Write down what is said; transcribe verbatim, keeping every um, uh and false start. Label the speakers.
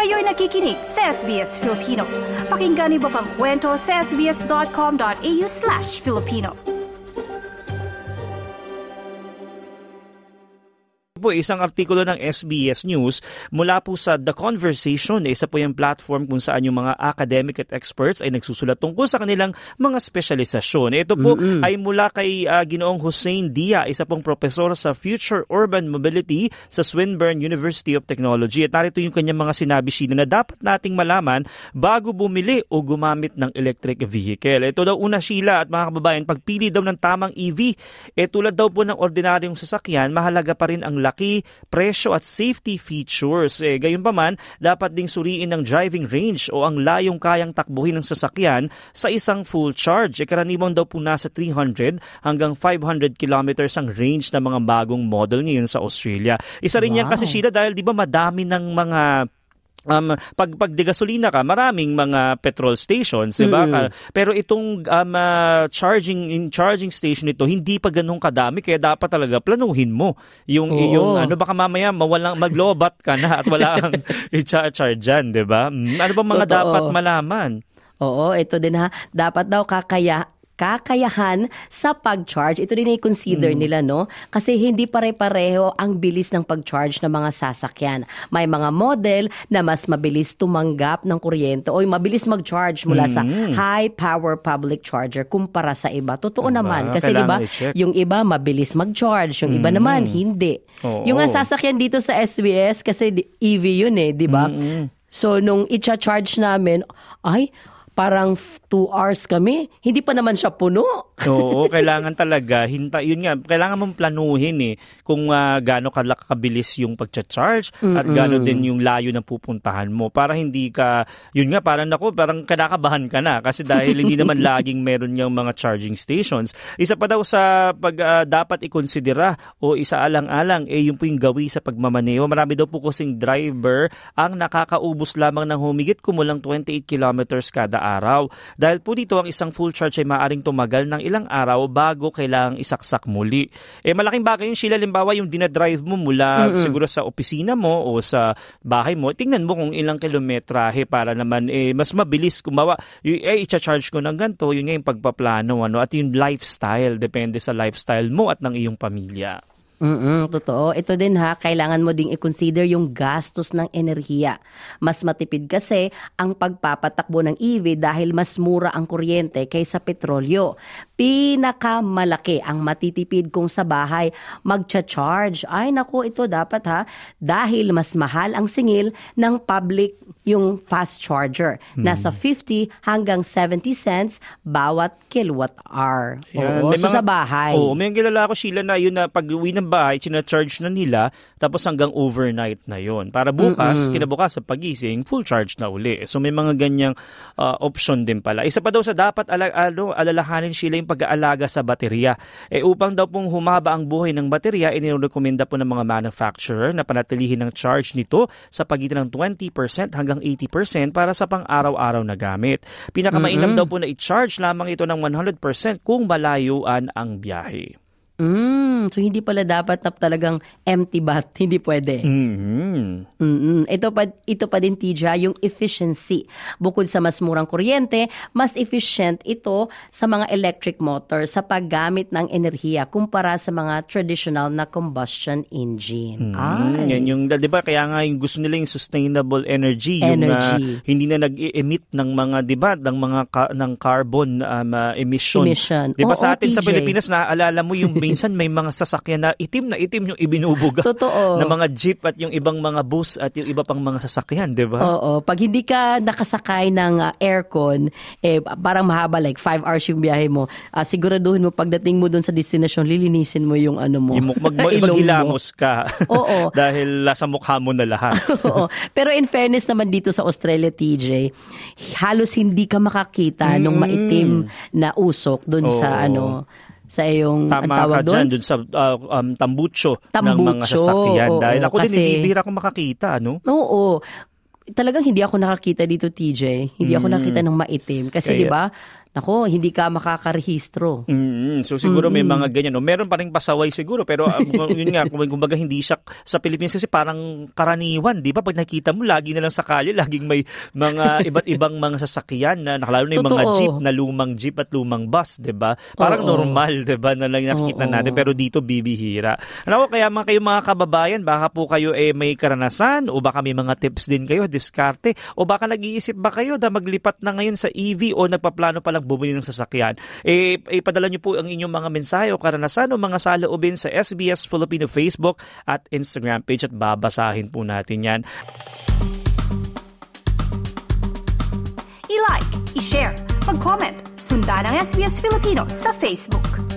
Speaker 1: Kayo'y nakikinig sa S B S Filipino. Pakinggan niyo pa ang kwento sa sbs.com.au slash Filipino.
Speaker 2: Po isang artikulo ng S B S News mula po sa The Conversation. Isa po yung platform kung saan yung mga academic at experts ay nagsusulat tungkol sa kanilang mga spesyalisasyon. Ito po Mm-mm. ay mula kay uh, Ginoong Hussein Dia, isa pong profesor sa Future Urban Mobility sa Swinburne University of Technology. At narito yung kanyang mga sinabi Sheila na dapat nating malaman bago bumili o gumamit ng electric vehicle. Ito daw una Sheila at mga kababayan, pagpili daw ng tamang E V, eh tulad daw po ng ordinaryong sasakyan, mahalaga pa rin ang laki, presyo at safety features. Eh, gayunpaman, dapat ding suriin ng driving range o ang layong kayang takbuhin ng sasakyan sa isang full charge. Eh, karaniwang daw po nasa three hundred hanggang five hundred kilometers ang range ng mga bagong model ngayon sa Australia. Isa rin wow. yan kasi Sheila dahil di ba madami ng mga Um, pag pag gasolina ka, maraming mga petrol stations, diba? Mm. Pero itong um, uh, charging in charging station ito hindi pa ganun kadami kaya dapat talaga planuhin mo yung Oo. yung ano baka mamaya mawalang maglobat ka na at wala kang i-charge diyan, 'di ba? Ano ba mga Totoo. dapat malaman?
Speaker 3: Oo, ito din ha. Dapat daw kakaya kakayahan sa pag-charge. Ito din i-consider mm. nila, no? Kasi hindi pare-pareho ang bilis ng pag-charge ng mga sasakyan. May mga model na mas mabilis tumanggap ng kuryente o mabilis mag-charge mula mm. sa high-power public charger kumpara sa iba. Totoo diba? naman. Kasi di ba, yung iba mabilis mag-charge, yung mm. iba naman hindi. Oo. Yung nga sasakyan dito sa S B S, kasi E V yun eh, di ba? Mm. So, nung i-charge namin, ay, parang two hours kami, hindi pa naman siya puno.
Speaker 2: Oo, kailangan talaga, hinta, yun nga, kailangan mong planuhin eh, kung uh, gaano kabilis yung pagcha-charge at gaano din yung layo na pupuntahan mo para hindi ka, yun nga, parang ako, parang kinakabahan ka na kasi dahil hindi naman laging meron yung mga charging stations. Isa pa daw sa pag uh, dapat ikonsidera o isaalang-alang eh yung po yung gawi sa pagmamaneho. Marami daw po kasing driver ang nakakaubos lamang ng humigit kumulang twenty-eight kilometers kada araw. Dahil po dito ang isang full charge ay maaaring tumagal ng ilang araw bago kailangang isaksak muli. Eh malaking bagay yung Sheila, limbawa yung dinadrive mo mula Mm-mm. siguro sa opisina mo o sa bahay mo, tingnan mo kung ilang kilometrahe para naman eh mas mabilis kumawa. Eh i-charge ko ng ganito, yun nga yung pagpaplano ano at yung lifestyle, depende sa lifestyle mo at ng iyong pamilya.
Speaker 3: Mm, totoo. Ito din ha, kailangan mo ding i-consider yung gastos ng enerhiya. Mas matipid kasi ang pagpapatakbo ng E V dahil mas mura ang kuryente kaysa petrolyo. Pinakamalaki ang matitipid kung sa bahay magcha-charge. Ay naku, ito dapat ha, dahil mas mahal ang singil ng public yung fast charger. Hmm. Nasa fifty hanggang seventy cents bawat kilowatt hour.
Speaker 2: Yeah,
Speaker 3: Oo, so mga, sa bahay.
Speaker 2: Oo, may kilala ko Sheila na yun na pag-uwi ng bahay, china-charge na nila, tapos hanggang overnight na yon. Para bukas, Mm-mm. kinabukas sa pagising, full charge na uli. So may mga ganyang uh, option din pala. Isa pa daw sa dapat ala- alo, alalahanin sila yung pag-aalaga sa baterya. Eh upang daw pong humaba ang buhay ng baterya, inirekomenda po ng mga manufacturer na panatilihin ang charge nito sa pagitan ng twenty percent hanggang eighty percent para sa pang-araw-araw na gamit. Pinakamainam Mm-mm. daw po na i-charge lamang ito ng one hundred percent kung malayuan ang biyahe.
Speaker 3: Mm, so hindi pala dapat na talagang empty bath, hindi pwede.
Speaker 2: Mm-hmm.
Speaker 3: Mm-hmm. Ito pa ito pa din Tija, yung efficiency. Bukod sa mas murang kuryente, mas efficient ito sa mga electric motor sa paggamit ng enerhiya kumpara sa mga traditional na combustion engine.
Speaker 2: Mm-hmm. Yan yung 'di ba kaya nga yung gusto nila yung sustainable energy,
Speaker 3: energy.
Speaker 2: yung uh, hindi na nag-emit ng mga 'di ba ng mga ka- ng carbon um, uh, emission.
Speaker 3: emission.
Speaker 2: 'Di ba
Speaker 3: Oo,
Speaker 2: sa atin
Speaker 3: T J.
Speaker 2: sa Pilipinas naaalala mo yung minsan may mga sasakyan na itim na itim yung ibinubuga
Speaker 3: Totoo.
Speaker 2: na mga jeep at yung ibang mga bus at yung iba pang mga sasakyan, di ba?
Speaker 3: Oo. Pag hindi ka nakasakay ng uh, aircon, eh, parang mahaba, like five hours yung biyahe mo. Uh, siguraduhin mo, pagdating mo dun sa destination, lilinisin mo yung ano mo.
Speaker 2: Yung, mag, mag, maghilamos ka.
Speaker 3: Oo.
Speaker 2: Dahil sa mukha mo na lahat.
Speaker 3: Oo. Pero in fairness naman dito sa Australia, T J, halos hindi ka makakita mm. nung maitim na usok dun Oo. sa ano... sa iyong
Speaker 2: Tama
Speaker 3: tawag
Speaker 2: ka
Speaker 3: doon?
Speaker 2: dyan, dun sa uh, um, tambucho,
Speaker 3: tambucho
Speaker 2: ng mga sasakyan.
Speaker 3: oo,
Speaker 2: Dahil ako
Speaker 3: kasi,
Speaker 2: din, hindi bihira ko makakita, no?
Speaker 3: Oo. Talagang hindi ako nakakita dito, T J. Hindi mm. ako nakita ng maitim. Kasi di ba nako, hindi ka makakarehistro.
Speaker 2: Mm-hmm. So siguro mm-hmm. may mga ganyan. No? Meron pa rin pasaway siguro, pero uh, yun nga, kumbaga hindi siya sa Pilipinas kasi parang karaniwan, di ba? Pag nakita mo, lagi na lang sa kalye, laging may mga iba't ibang mga sasakyan na nakalalo na yung mga jeep, na lumang jeep at lumang bus, di ba? Parang Oo. normal, di ba, na lang nakikita Oo. natin, pero dito bibihira. Ano, kaya mga kayo mga kababayan, baka po kayo eh may karanasan o baka may mga tips din kayo, diskarte, o baka nag-iisip ba kayo na maglipat na ngayon sa E V o nagpaplano pa lang bumili ng sasakyan. Eh, ipadala niyo po ang inyong mga mensahe o karanasan o mga saloobin sa S B S Filipino Facebook at Instagram page at babasahin po natin yan.
Speaker 1: I-like, i-share, mag-comment, sundan ang S B S Filipino sa Facebook.